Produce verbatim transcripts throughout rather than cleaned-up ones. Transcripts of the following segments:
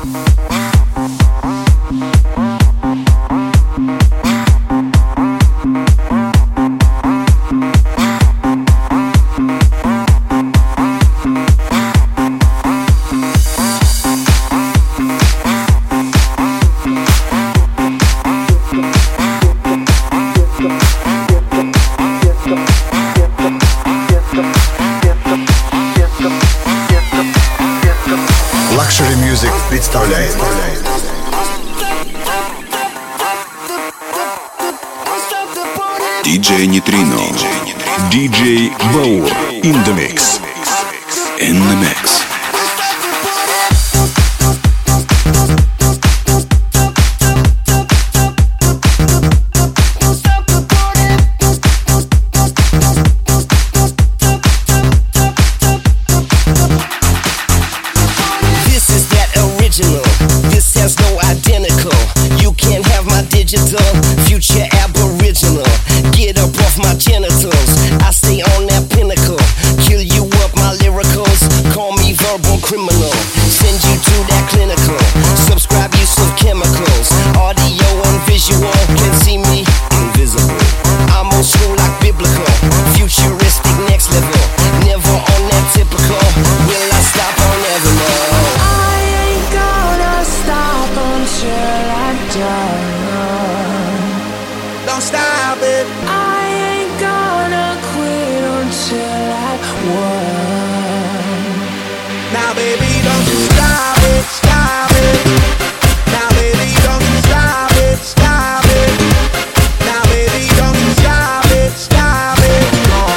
представляет диджей Нейтрино, диджей Баур in the mix, in the mix. Future aboriginal, get up off my genitals. I stay on that pinnacle, kill you up my lyricals. Call me verbal criminal, send you to that clinical. Subscribe use of chemicals, audio and visual. Can see me invisible. I'm old school like biblical, futuristic next level. Never on that typical. Will I stop? I'll never know. I ain't gonna stop until I die. Don't stop it. I ain't gonna quit until I won. Now baby, don't you stop it, stop it. Now baby, don't you stop it, stop it. Now baby, don't you stop it, stop it.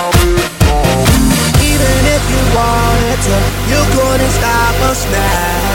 Even if you wanted to, you couldn't stop us now.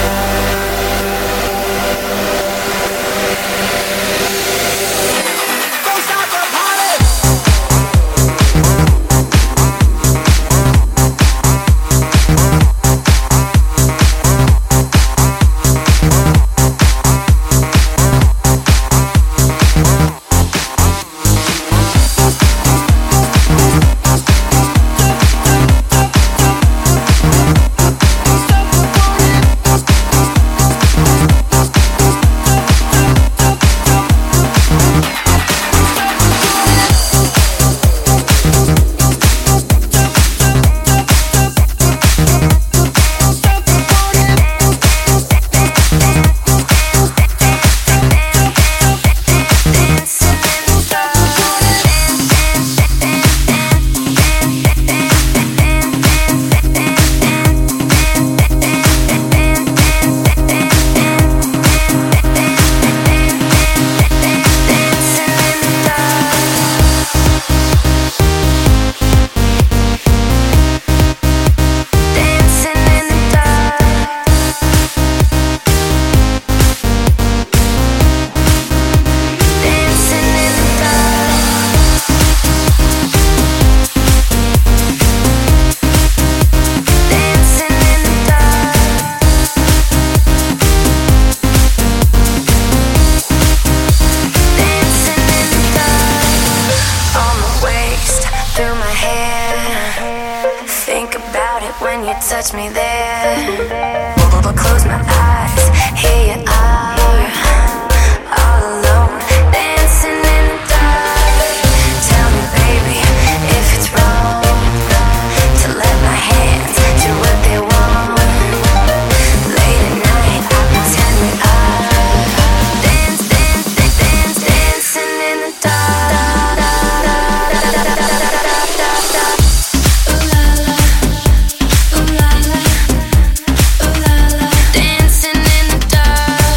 Touch me there. Close my eyes. Here you are, all alone, dancing in the dark. Tell me, baby, if it's wrong to let my hands do what they want. Late at night, I pretend we are dance, dance, dance, dance, dancing in the dark. Dancing in the dark.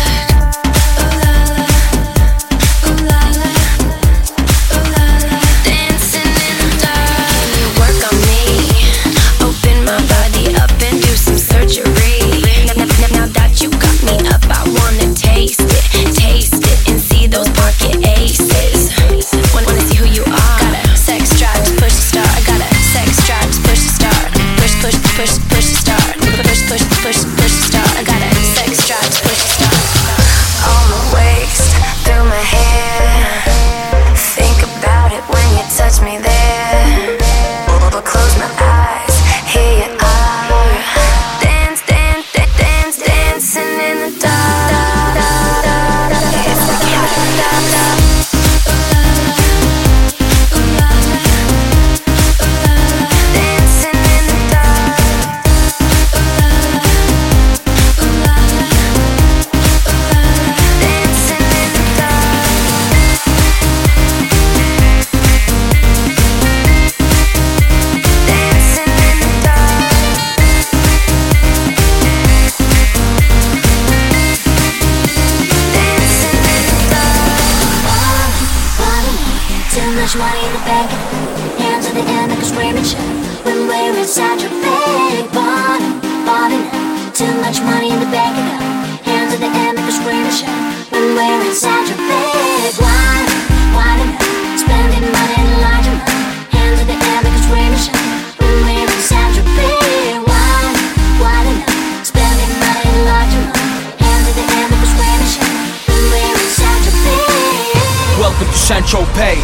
much money in the bank. Hands in the air like a screaming shit. When we're inside your big body, body now. Too much money in the bank account. Hands in the air like a screaming shit. When we're inside your big wine, wine now. Spending money in large amount. Hands in the air like a screaming shit. When we're inside your big wine, wine now. Spending money in large amount. Hands in the air like a screaming shit. When we're inside your big. Welcome to Saint-Tropez.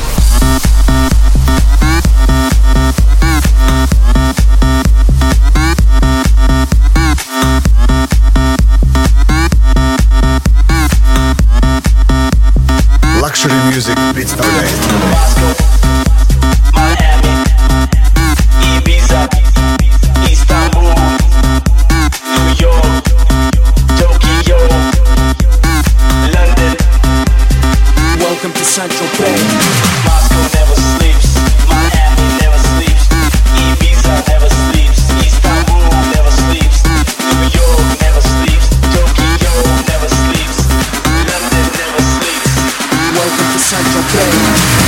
Luxury Music представляет Miami, Ibiza, Istanbul, New York, Tokyo, London. Welcome to Saint-Tropez. Moscow never sleeps, Miami never sleeps, Ibiza never sleeps, Istanbul never sleeps, New York never sleeps, Tokyo never sleeps, London never sleeps. Welcome to Saint-Tropez.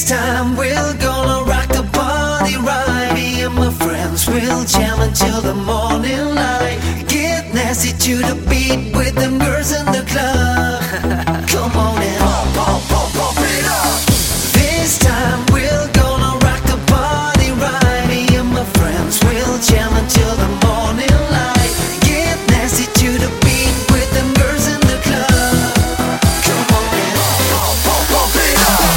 time we're gonna rock the party right. Me and my friends will jam until the morning light. Get nasty to the beat with them girls in the club. Come on and pump, pump, pump, pump it up. This time we're gonna rock the party right. Me and my friends will jam until the morning light. Get nasty to the beat with them girls in the club. Come on and pump, pump, pump, pump it up.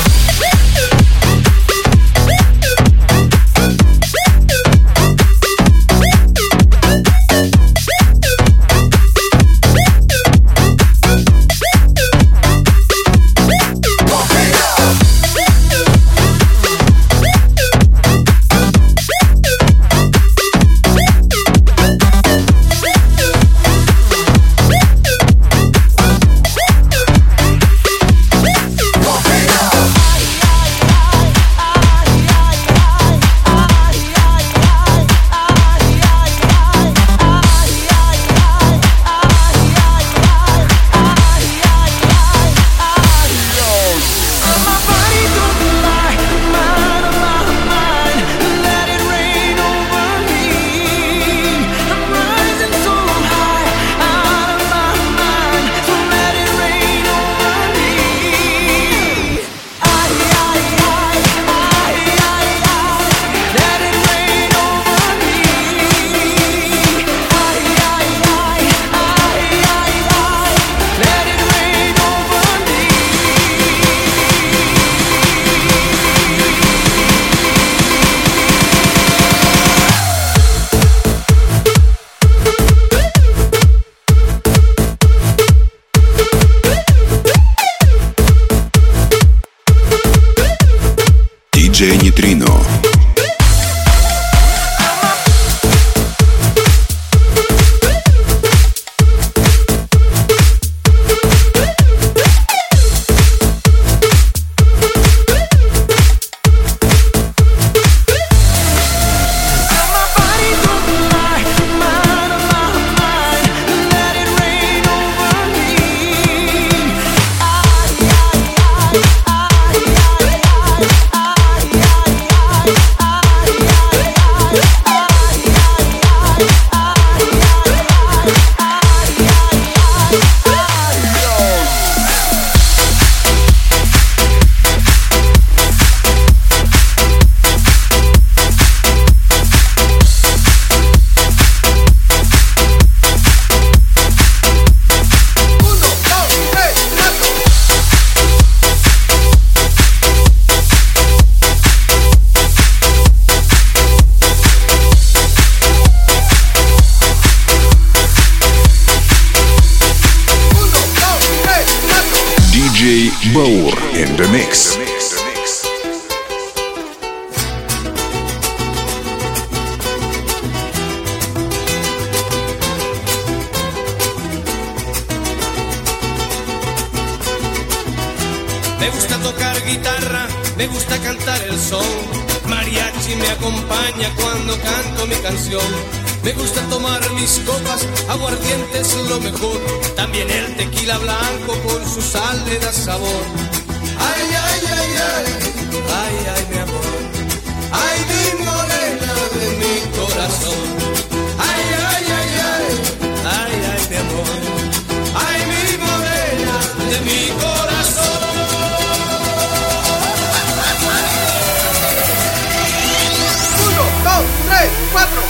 ди джей Neutrino. ди джей Baur in the mix. Me gusta tocar guitarra, me gusta cantar el son. Mariachi me acompaña cuando canto mi canción. Me gusta tomar mis copas, aguardiente es lo mejor. También el tequila blanco con su sal le da sabor. Ay, ay, ay, ay, ay, ay, mi amor. Ay, mi morena de mi corazón. Ay, ay, ay, ay, ay, ay, mi amor. Ay, mi morena de mi corazón. Uno, dos, tres, cuatro.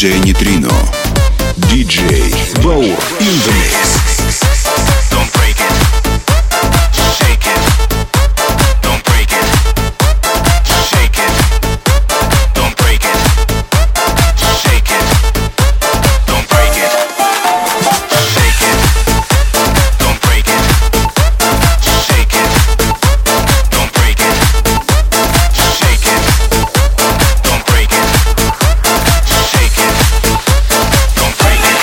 диджей Нейтрино. диджей Баур in the mix. Don't break it. Shake it. Don't break it. Shake it. Don't break it. Shake it. Don't break it. Shake it. Don't break it. Shake it. Don't break it. Shake it. Don't break it. Shake it. Don't break it.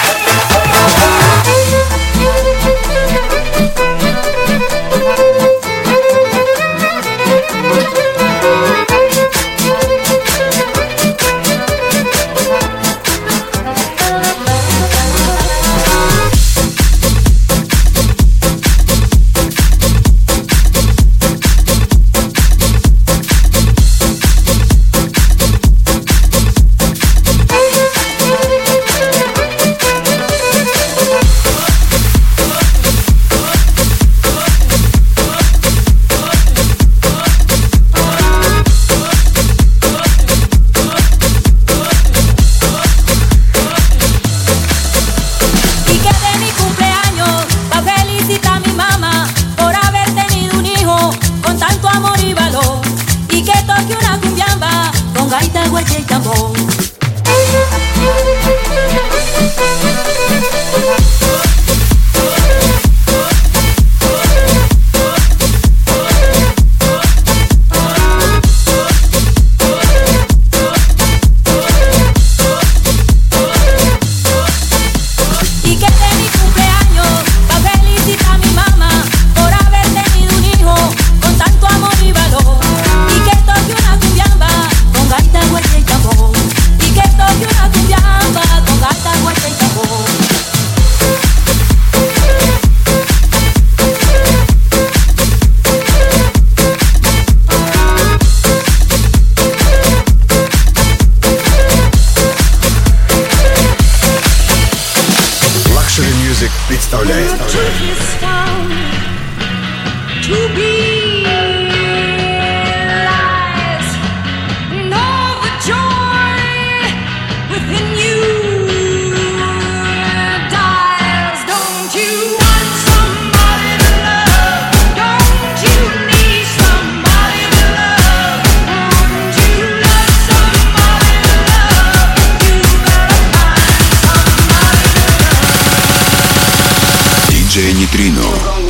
диджей Нейтрино.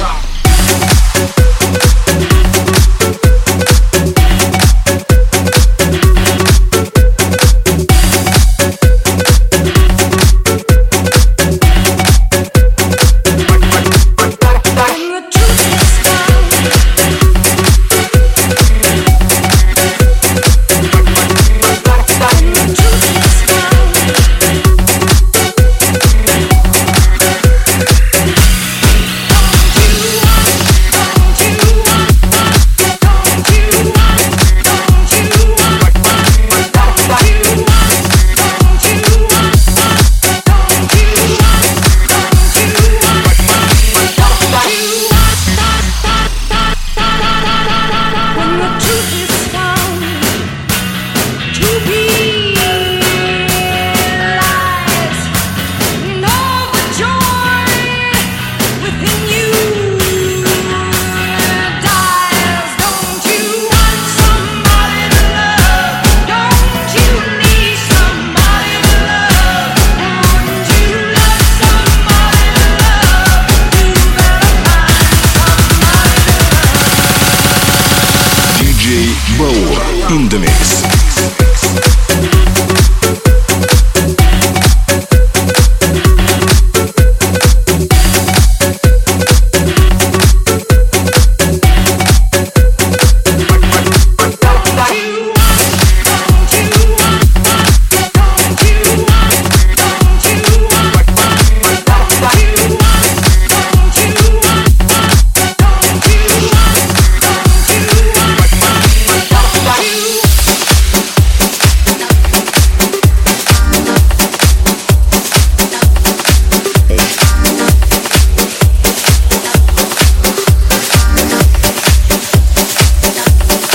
Баур in the mix.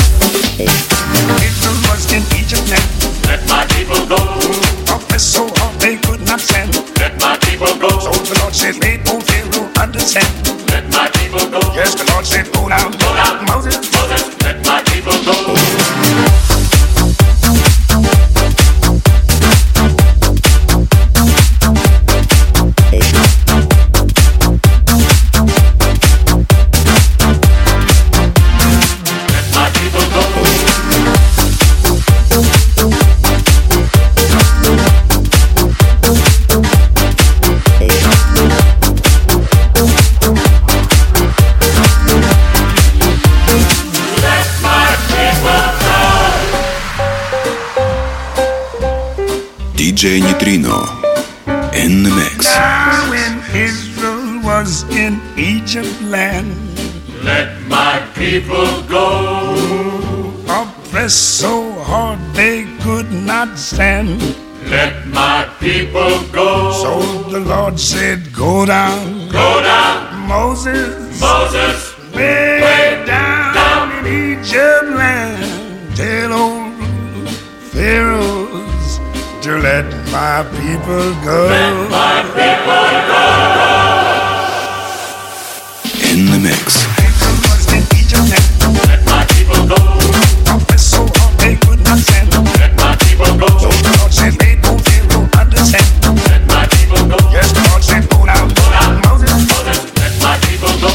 So hard. ди джей Neutrino in the mix. Now when Israel was in Egypt land, let my people go. Oppressed so hard they could not stand. Let my people go. So the Lord said, go down. Go down. Moses. Moses. Way, way down, down in Egypt land. Tell old Pharaohs to let my people go. Let my people go. In the mix. Let my people go. Oppressed so hard they could not stand. Let my people go. So the Lord said, they don't feel, don't understand. Let my people go. Yes, the Lord said, go down. Go down. Moses. Moses. Let my people go.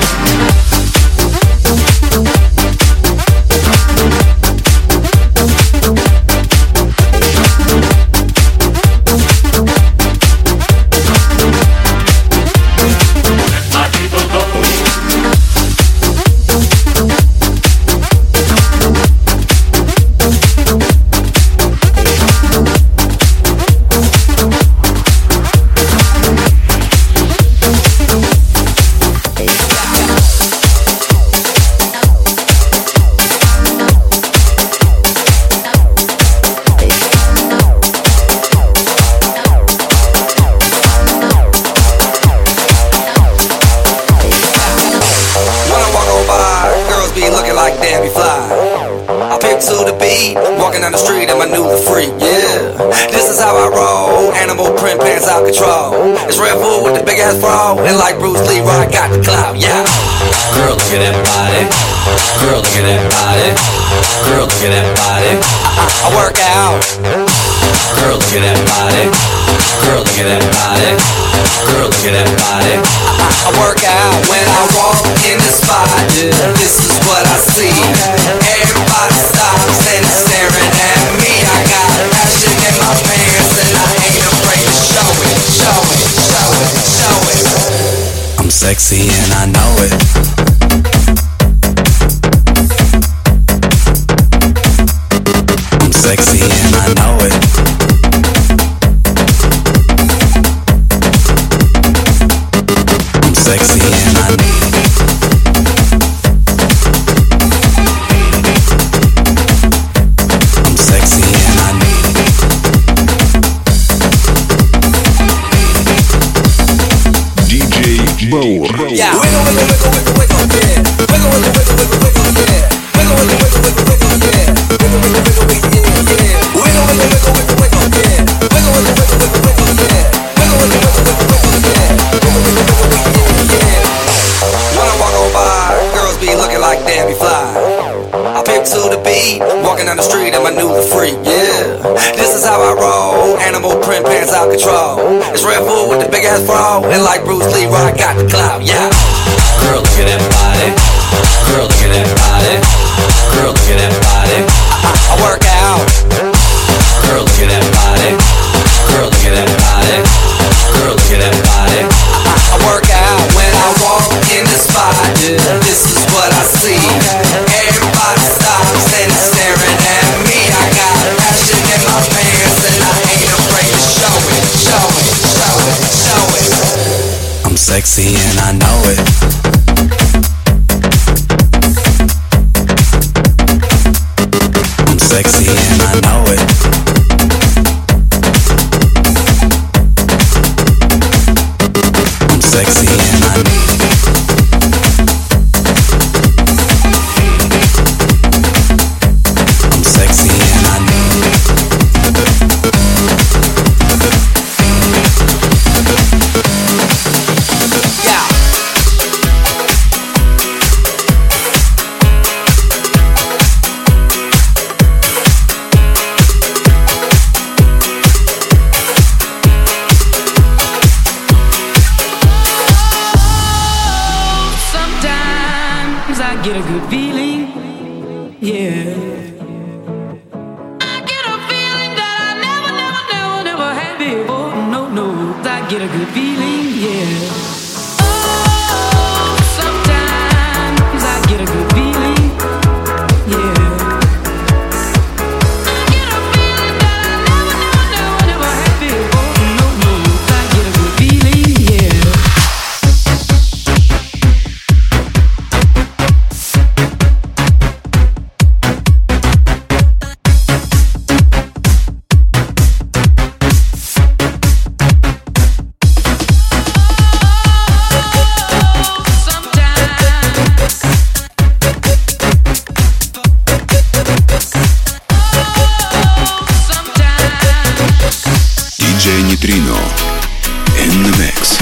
Walking down the street and my new freak, yeah. This is how I roll. Animal print pants out control. It's Red Bull with the big ass bra. And like Bruce Lee, I got the clout, yeah. Girl, look at that body. Girl, look at that body. Girl, look at that body. I, I, I work out. Girl, look at that body. Girl, look at that body. Girl, look at that body. I, I, I work out when I walk in the spot. This is what I see. Everybody stops and staring at me. I got passion in my pants and I ain't afraid to show it, show it, show it, show it. I'm sexy and I know it. I'm sexy and I know it. I'm sexy and I need it. I'm sexy and I need it. ди джей Bauer. Yeah. Wiggle, wiggle, wiggle, wiggle, wiggle, yeah. Wiggle, wiggle, wiggle, wiggle, wiggle, yeah. Wiggle, wiggle, wiggle, wiggle, wiggle, yeah. Wiggle, wiggle, wiggle, wiggle, yeah, yeah. Wiggle, wiggle, wiggle, wiggle, wiggle, yeah. Wiggle, wiggle, wiggle, wiggle, wiggle, yeah. Wiggle, wiggle, wiggle, wiggle, wiggle, yeah. Wiggle, wiggle, wiggle, wiggle, yeah, yeah. When I walk on by, girls be looking like Debbie Fly. I pick to the beat, walking down the street and my new freak, yeah. This is how I roll, animal print pants out control. It's Red Bull with the big ass bra, and like Bruce Lee, I got the clout, yeah. Girl, look at that body. Girl, look at that body. Girl, look at that body. I, I, I work out. Girl, look at that body. Girl, look at that body. Girl, look at that body. I, I, I work out when I walk in the spot. This is what I see. Everybody stops and staring at me. I got passion in my pants and I ain't afraid to show it, show it, show it, show it. I'm sexy and I know it. I'm sexy and I know it. I'm sexy and I need it. I'm sexy and I need it. Yeah. Sometimes I get a good feeling, yeah. I get a feeling that I never, never, never, never had before. No, no, I get a good feeling, yeah. Oh, sometimes I get a good feeling, yeah. I get a feeling that I never, never, never, never диджей Neutrino in the mix.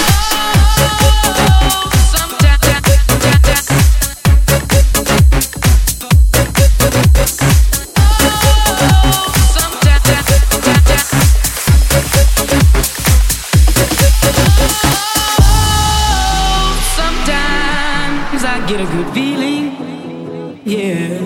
Sometimes I get a good feeling, yeah.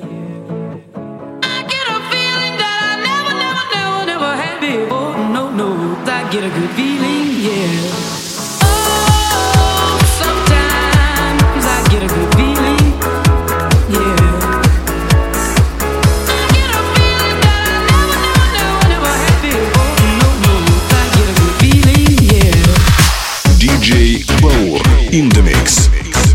Get a good feeling, yeah. Oh, sometimes I get a good feeling, yeah. I get a feeling that I never, never, never had before. No, no, I get a good feeling, yeah. диджей Баур in the mix.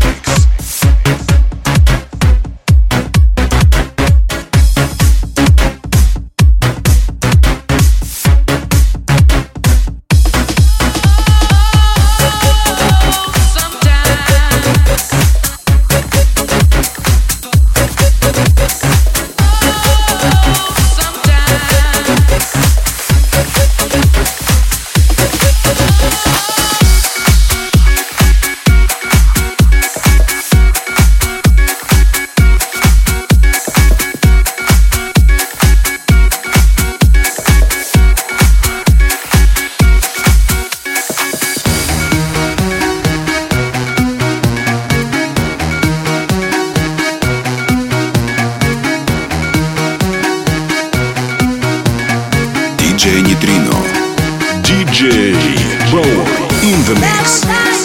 диджей Neutrino, диджей Баур in the mix.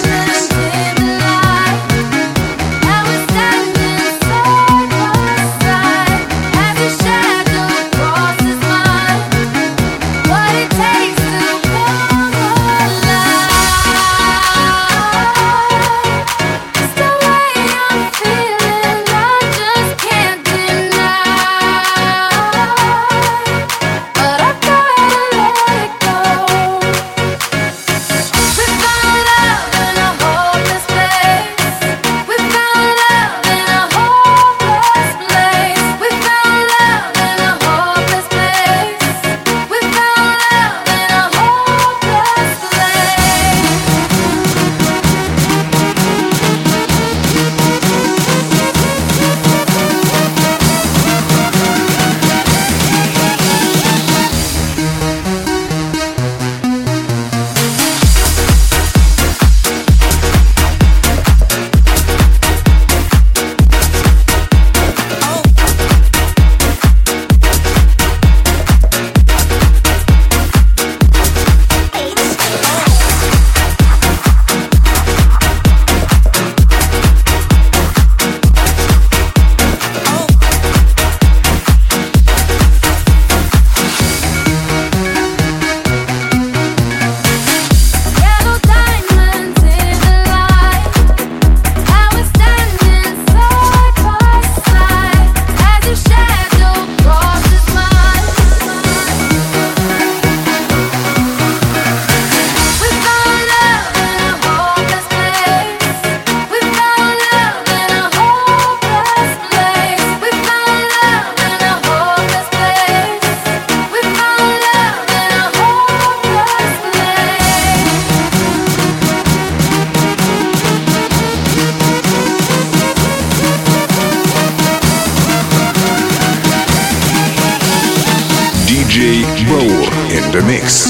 диджей Баур in the mix.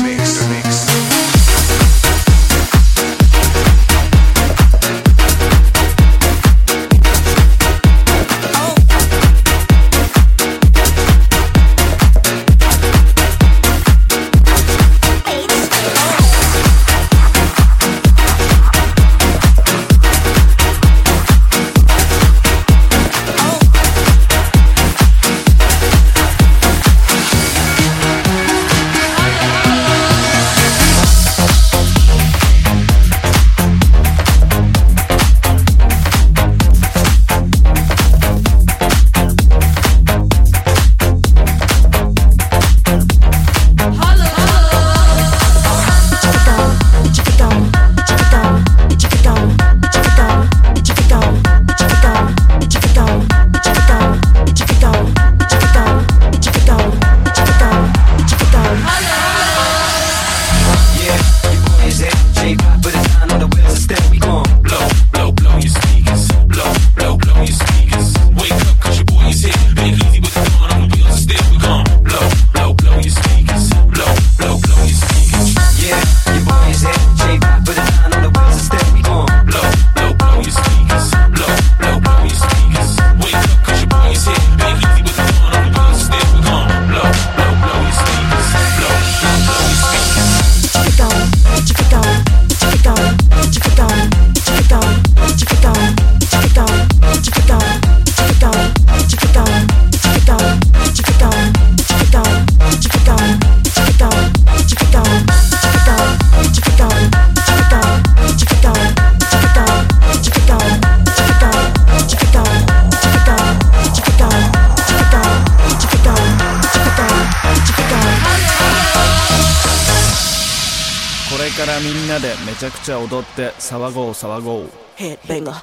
れからみんなでめちゃくちゃ踊って騒ごう騒ごう Headbanger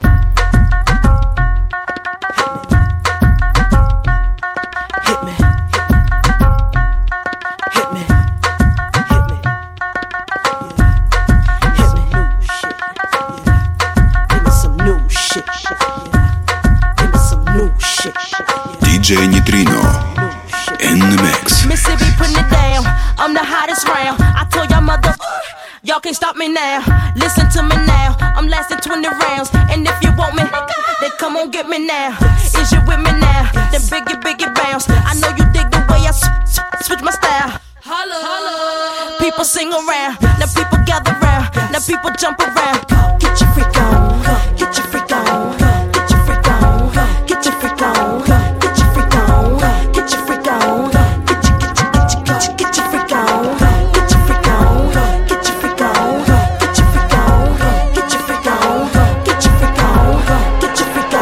ди джей Neutrino in the mix. Mississippi putting it down. I'm the hottest round. I told y'all mother, y'all can't stop me now. Listen to me now. I'm lasting twenty rounds. And if you want me, then come on get me now. Is you with me now? Then biggie, biggie bounce. I know you dig the way I s- s- switch my style. Holla, holla. People sing around. Now people gather round. Now people jump around. Get your freak on. Get your freak on. Get your freak on. Get your freak on. Get your freak on. Get your freak on. Get your, get your, get your, get your, get your freak on. Get your freak on. Get your freak on. Get your freak on. Get your freak on. Get your freak on. Get your freak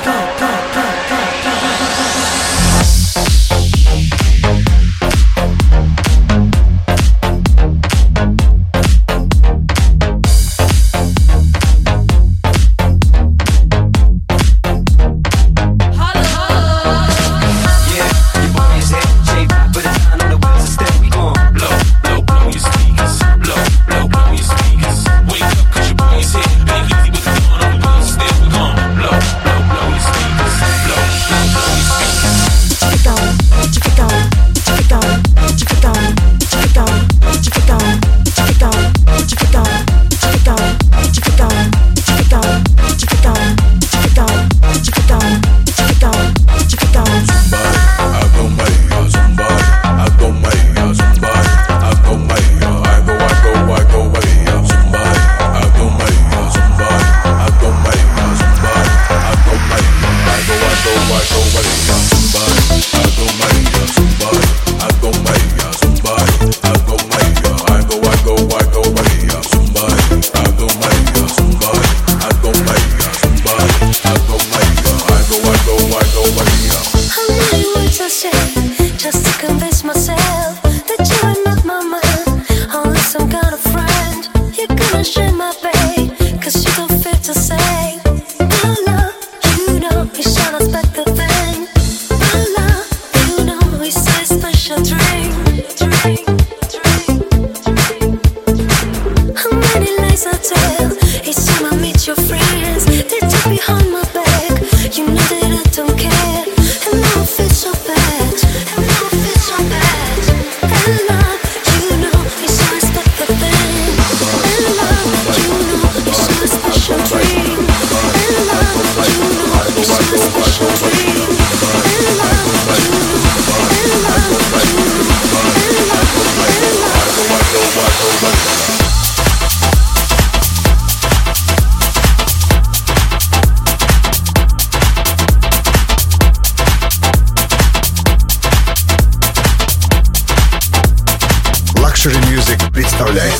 Luxury Music представляет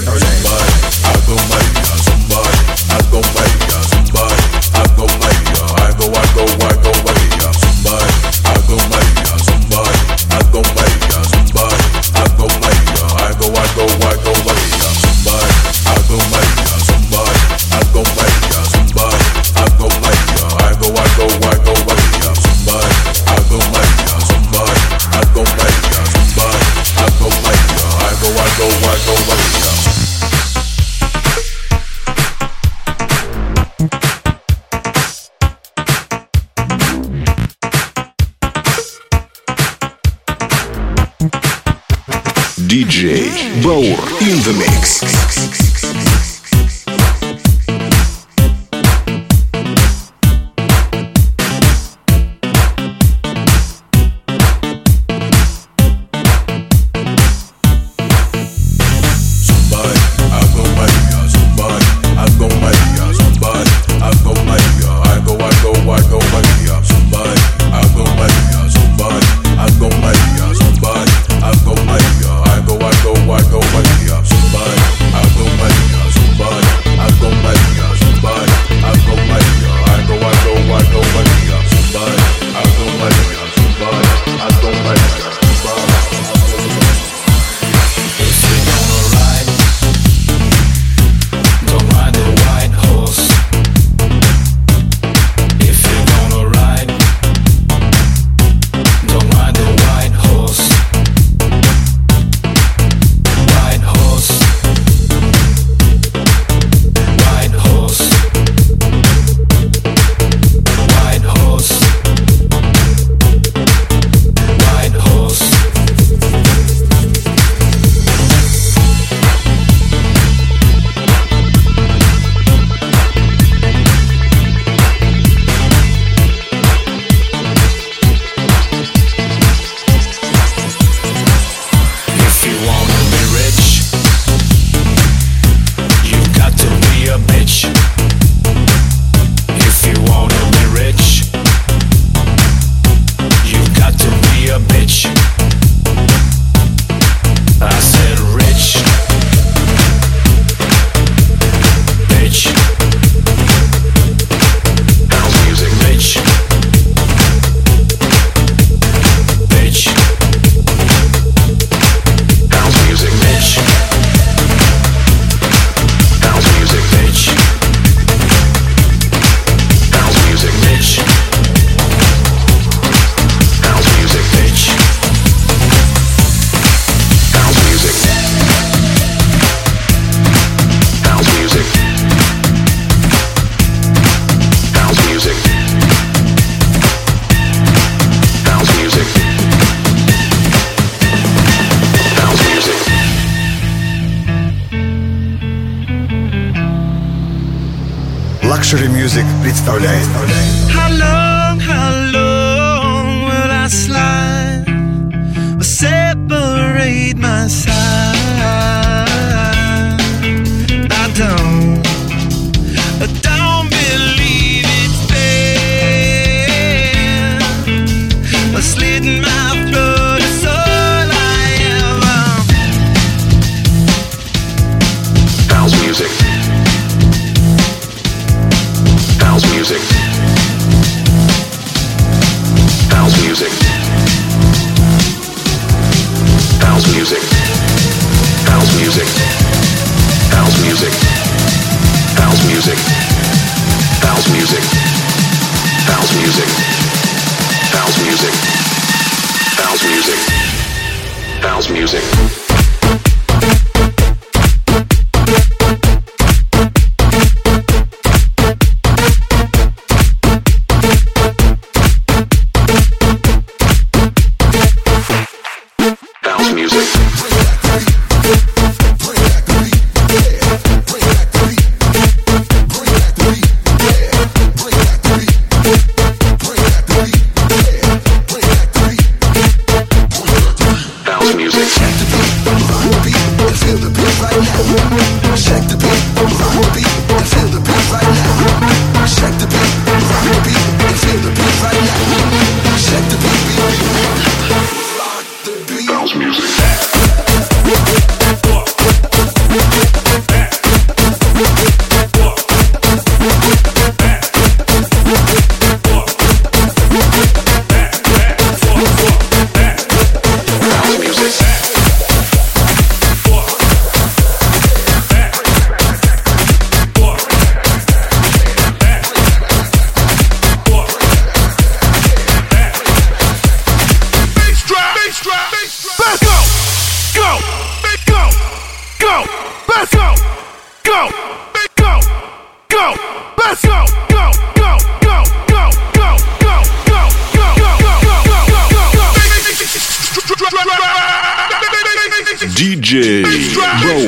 ди джей Баур in the mix. I go Luxury Music представляет. How long, how long will I slide or separate my side? I don't, I don't believe it's fair. A slit in my blood is all I ever. House music. House music. House music. House music. House music. House music. House music. House music. House music. House music. House music. House music. ди джей Bower.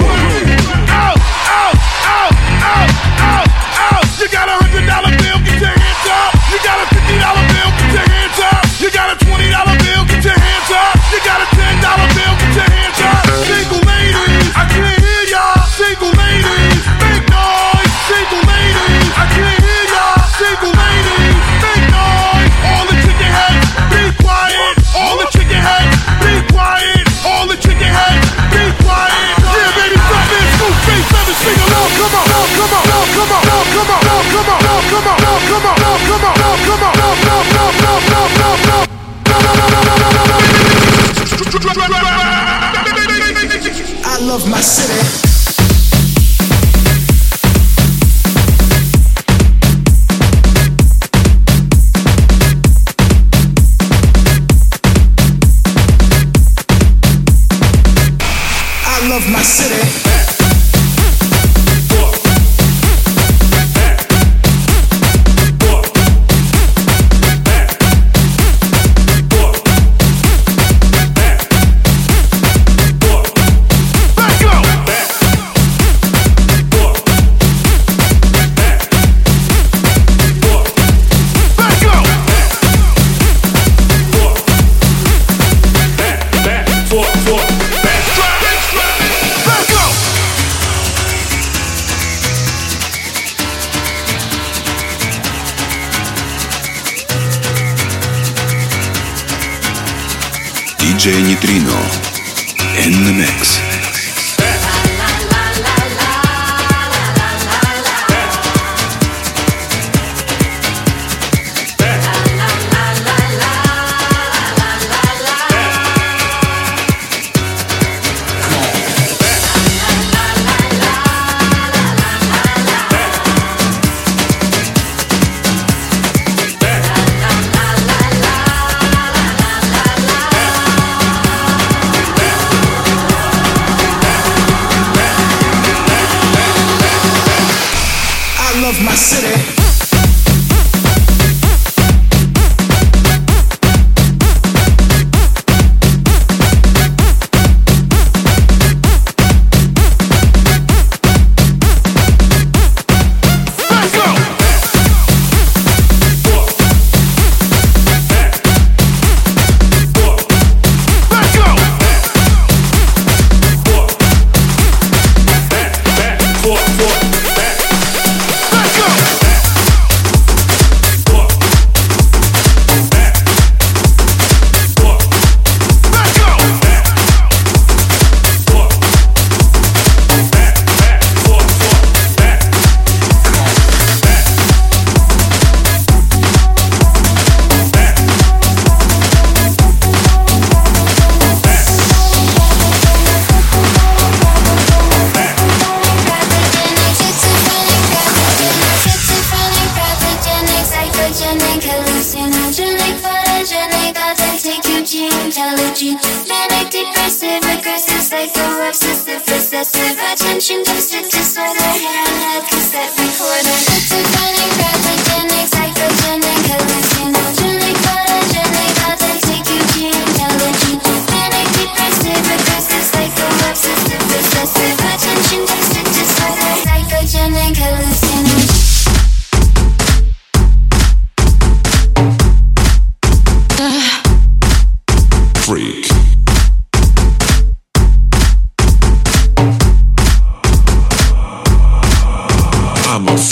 You got a hundred dollar bill, get your hands up. You got a fifty dollar bill, get your hands up. You got a twenty dollar bill, get your hands up. You got a ten dollar bill, get your hands up. Single ladies, I can't hear y'all. Single ladies, make noise. Single ladies, I can't hear y'all. Single ladies, make noise. All the chicken heads, be quiet. All the chicken heads, be quiet. All the chicken heads, be quiet. Yeah, baby, stop it. Scoop, face, let me sing along. Come on, come on, come on, come on, come on. Come on, come on, come on, come on, come on, come on, I love my city. I love my city. ди джей Neutrino in the mix. Love my city. Let's go. psychology. Manic, depressive, aggressive, psycho, obsessive, possessive, attention deficit disorder, hair and head cassette recorder. Schizophrenic, pathogenic, psychogenic, hallucinogenic, photogenic, authentic, Eugene, manic, depressive, aggressive, psycho, obsessive, possessive, attention deficit disorder, psychogenic, hallucinogenic. Freak. Vamos.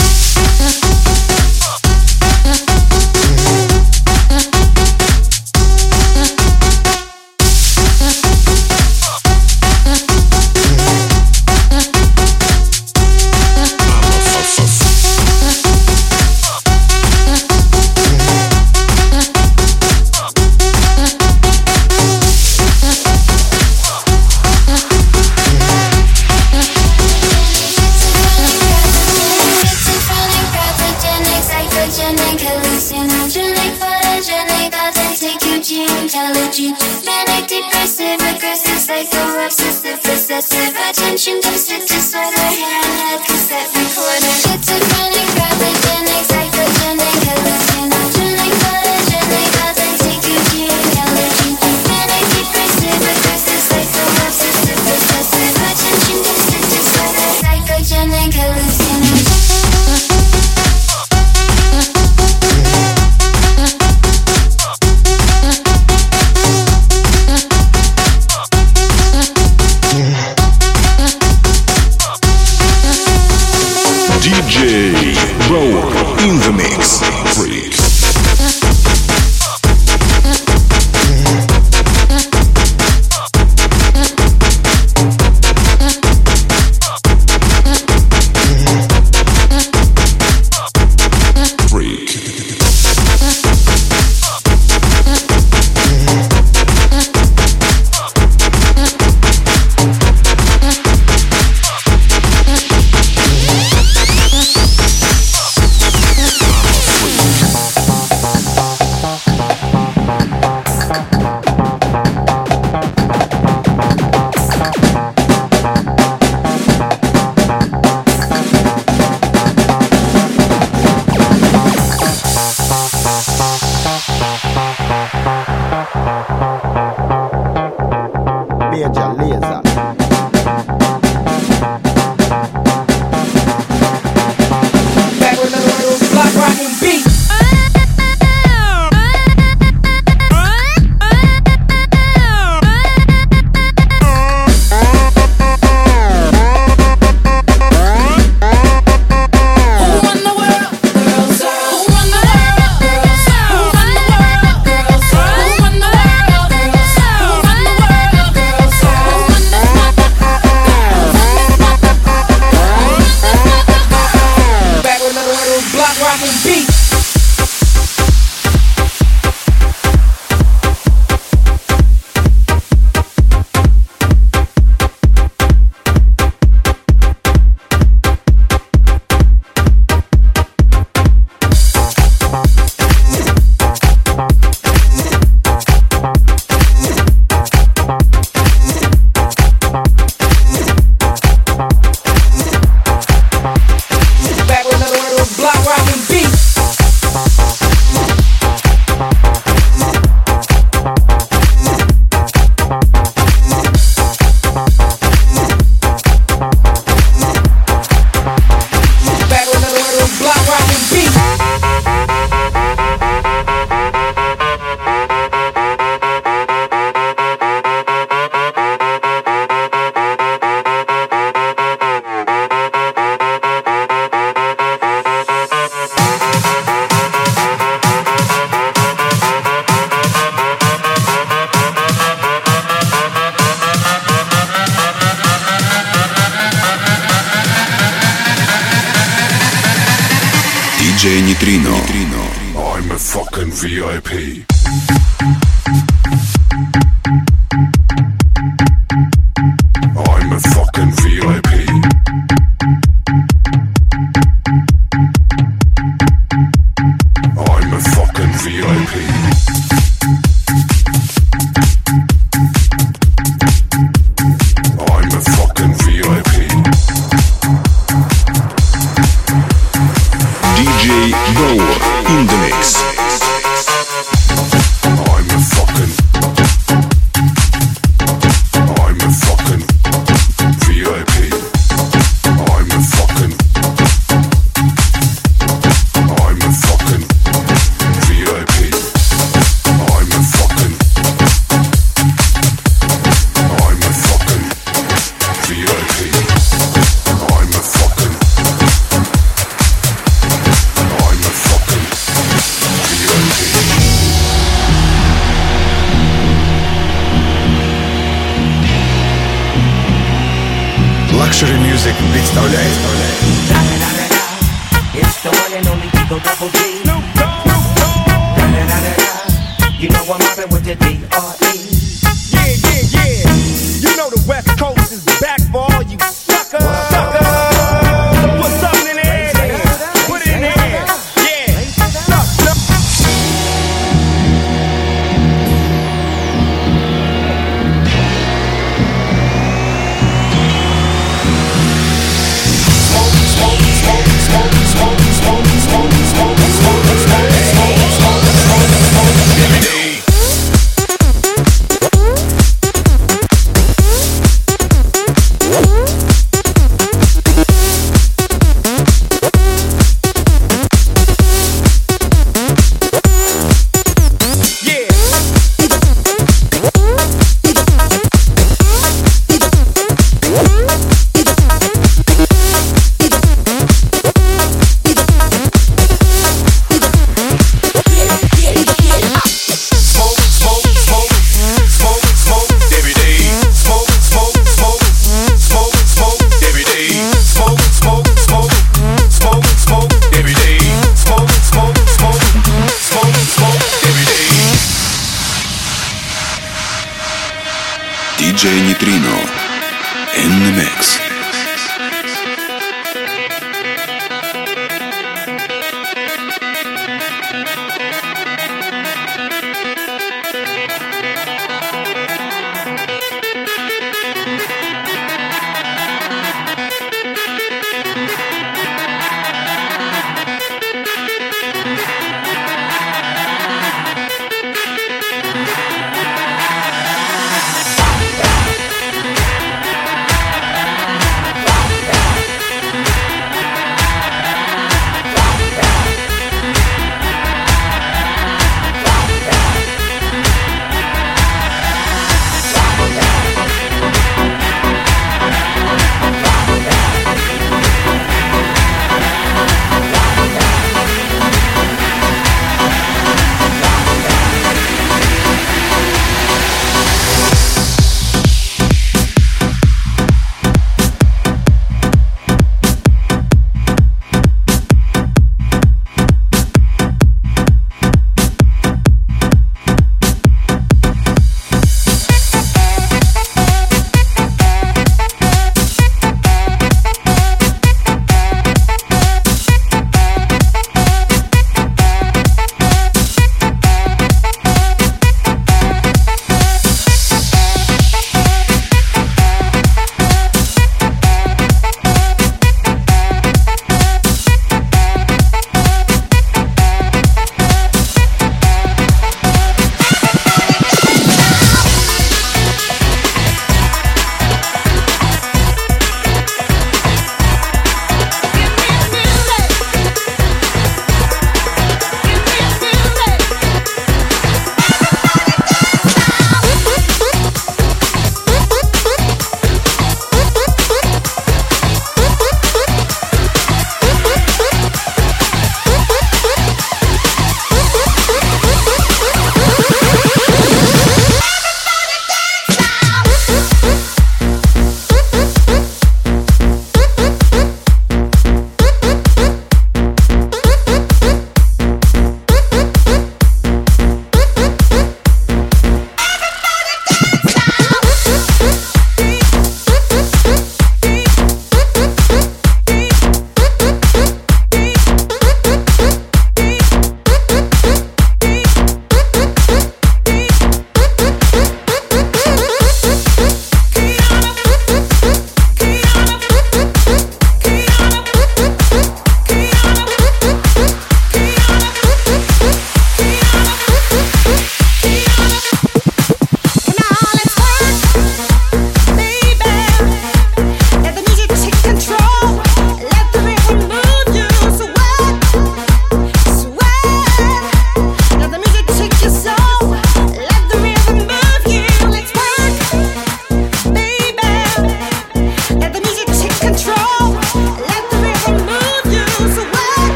Manic, depressive, aggressive, psycho, obsessive, possessive, attention deficit disorder, hair and head cassette recorder. Schizophrenic, pathogenic, psychogenic, hallucinogenic, photogenic, authentic, Eugene, allergy. Manic, depressive, aggressive, psycho, obsessive, possessive, attention deficit disorder, psychogenic, hallucinogenic. D J Bauer in the mix. Freak. Major Lazer. Back with another block rockin' beat. D J Nitrino. I'm a fucking V I P. I'm a fucking V I P. I'm a fucking V I P. Luxury Music представляет. It's the one and only Eagle Double G. You know I'm mobbing with the D R E. Yeah, yeah, yeah. You know the West Coast is back for all you suckers. Suckers. So put something in the air. Put it in the air. Yeah. Suck, suck. ди джей Neutrino in the mix.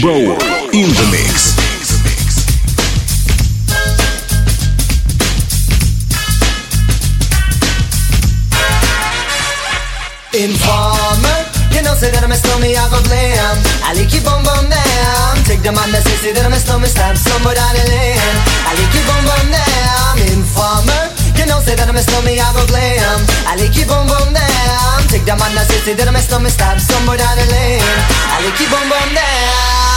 Bauer in the mix. Informer, you know say that I'm a stormy, I go blam. I like you bum bum down. Take the man that says say that I'm a stormy, stab somewhere down the lane. I like you bum bum down. Informer, you know say that I'm a stormy, I go blam. I like you bum bum down. Take the man that says say that I'm a stormy, stab somewhere down the lane. I like you bum bum down.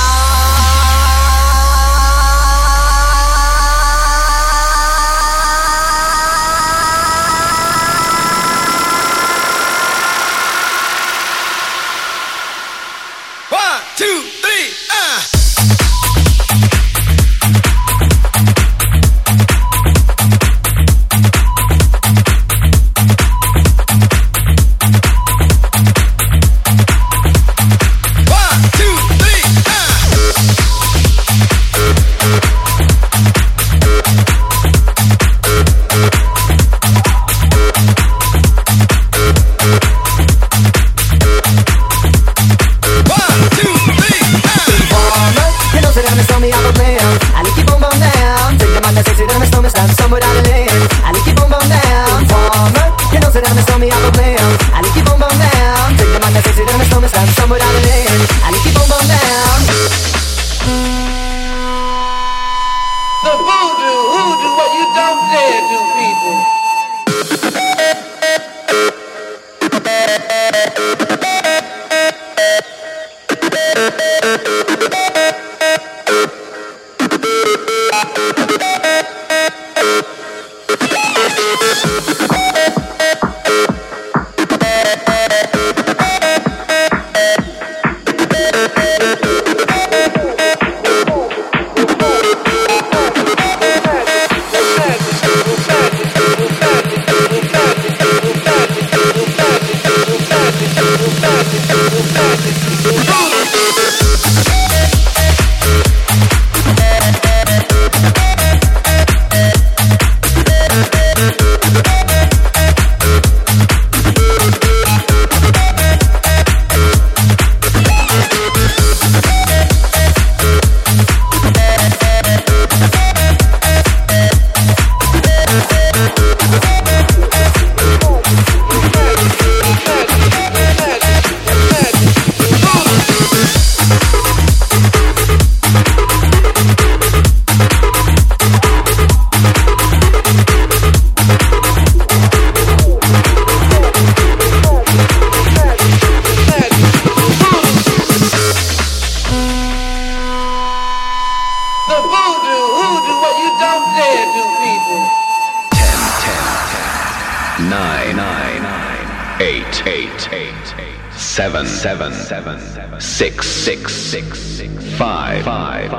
Seven, seven, seven, six, six, six, five, five,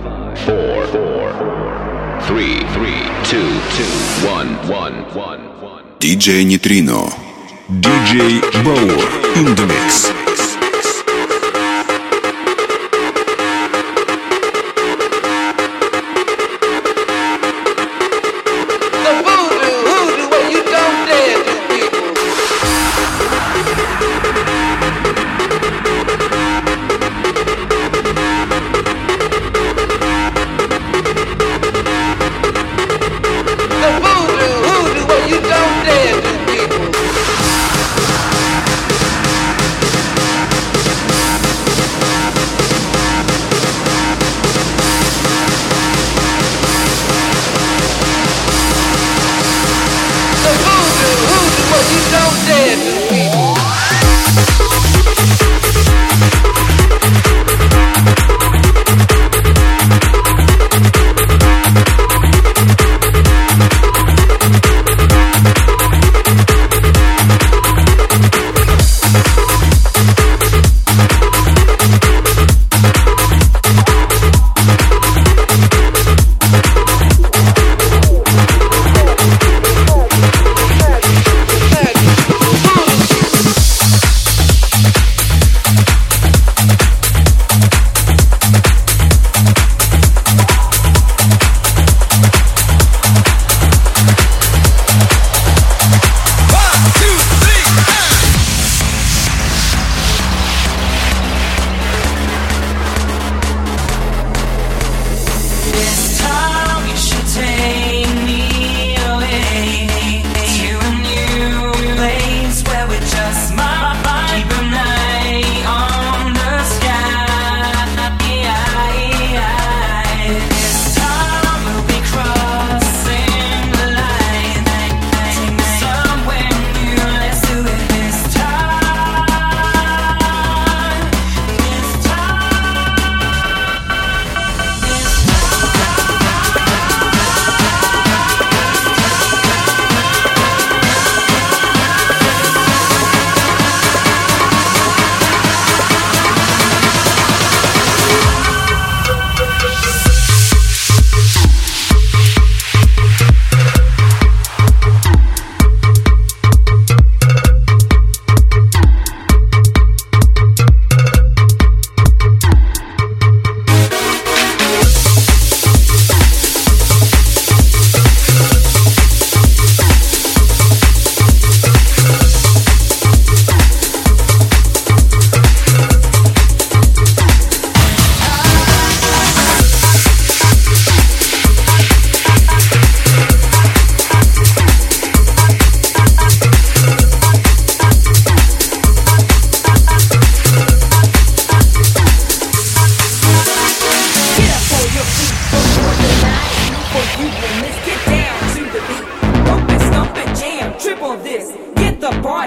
four, four, three, three, two, two, one, one, one, one. ди джей Neutrino, ди джей Bauer in the mix. You don't dare do people.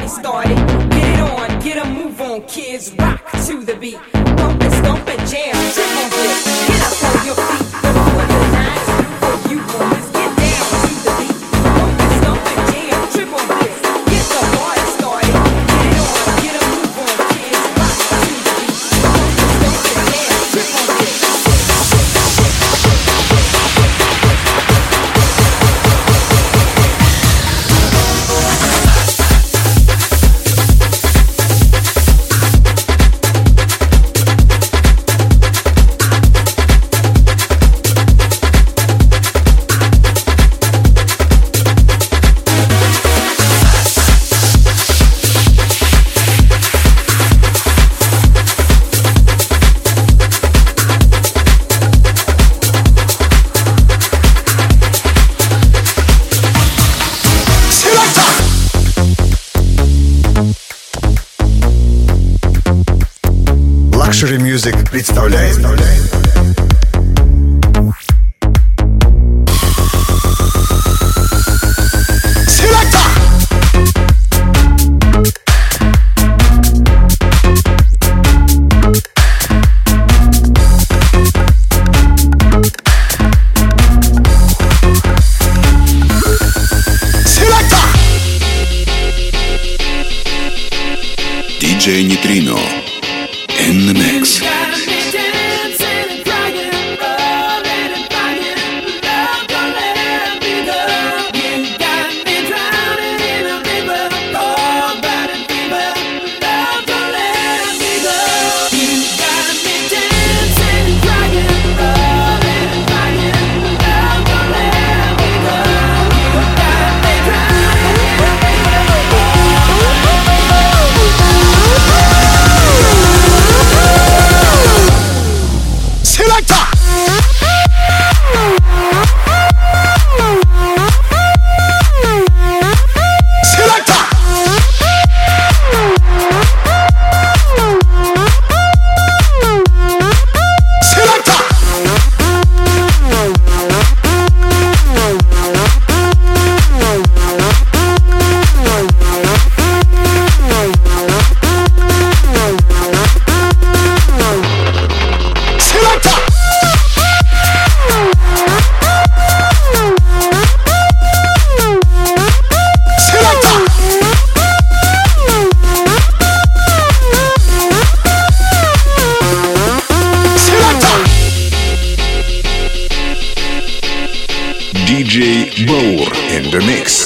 started. Get it on, get a move on, kids. Rock to the beat. Bump and stomp and jam. Trip on this. Get up on your feet. Before the night is through for you boys. Get down to the beat. Bump and stomp and jam. Trip on this. Get the party started. Get it on, get a move on, kids. Rock to the beat. Bump and stomp and jam. Trip on this. Luxury Music представляет диджей Neutrino in the mix. диджей Баур in the mix.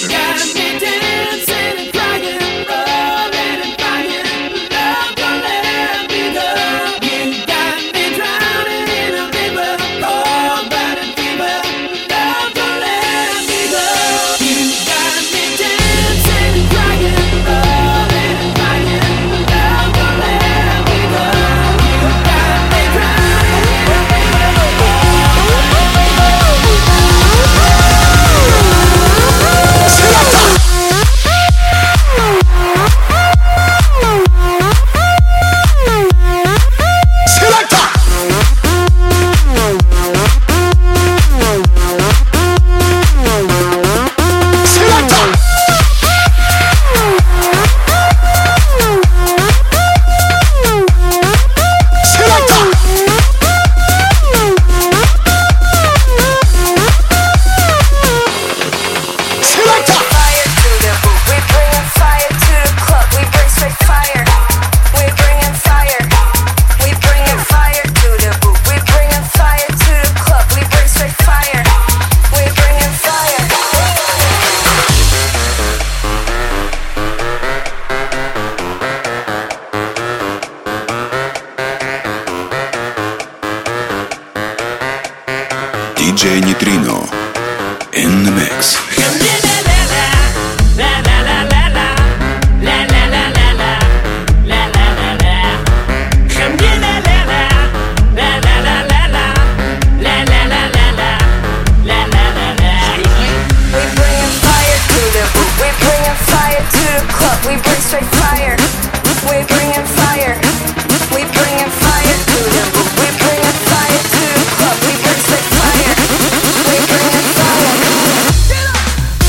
диджей Neutrino in the mix. Fire.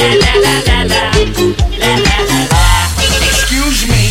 Excuse me.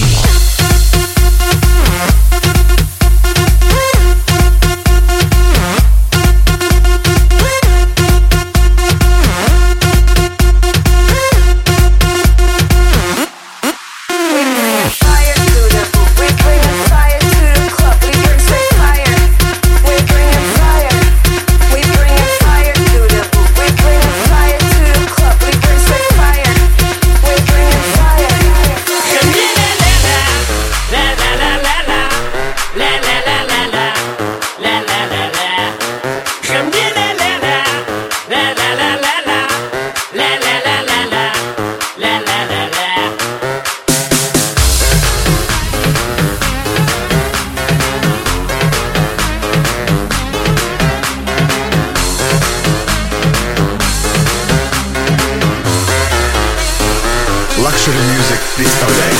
Luxury Music представляет.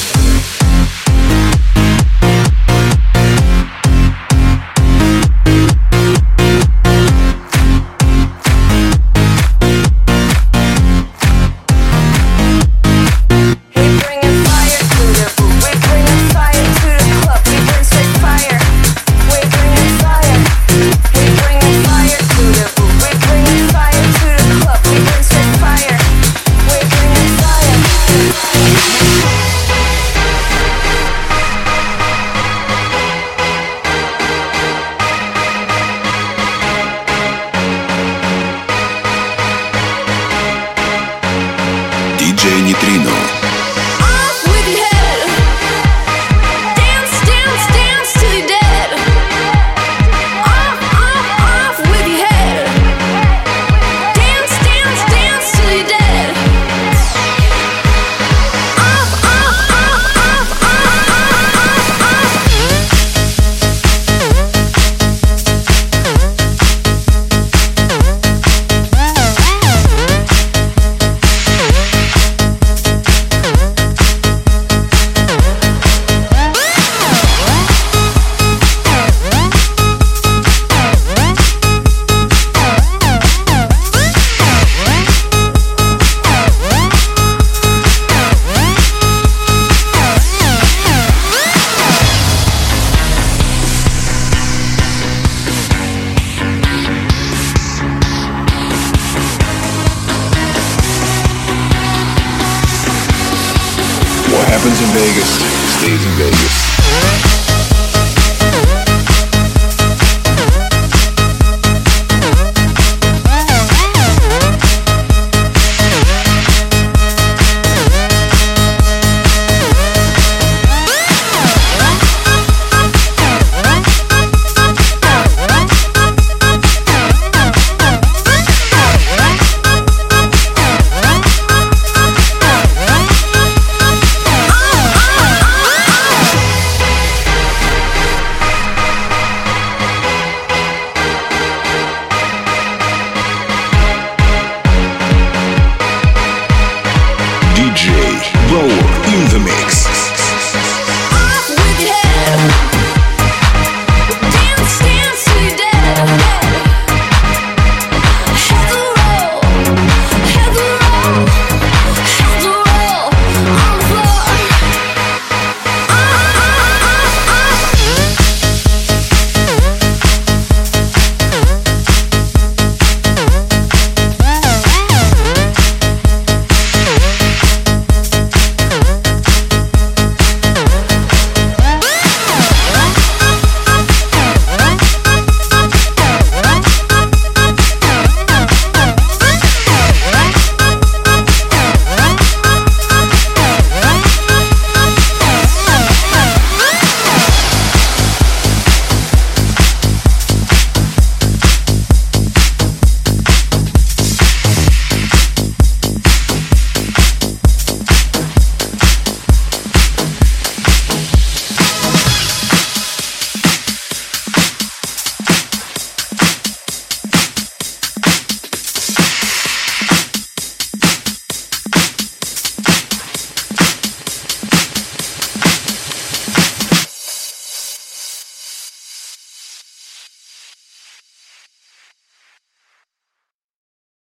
диджей Нейтрино. What happens in Vegas stays in Vegas.